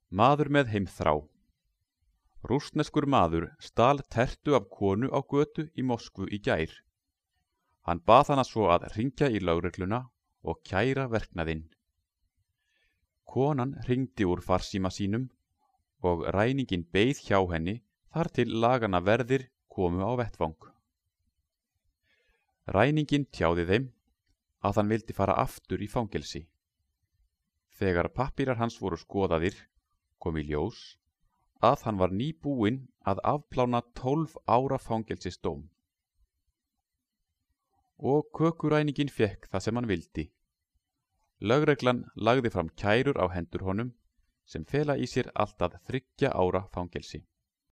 Maður með heimþrá. Rússneskur maður stal tertu af konu á götu í Moskvu í gær. Hann bað hana svo að hringja í lögregluna og kæra verknaðinn. Konan hringdi úr farsíma sínum og ræninginn beið hjá henni þar til laganna verðir komu á vettvang. Ræninginn tjáði þeim að hann vildi fara aftur í fangelsi. Þegar pappírar hans voru skoðaðir kom í ljós að hann var nýbúinn að afplána 12 ára fangelsisdóm. Og kökuræninginn fékk það sem hann vildi. Lögreglan lagði fram kærur á hendur honum sem fela í sér allt að 3 ára fangelsi.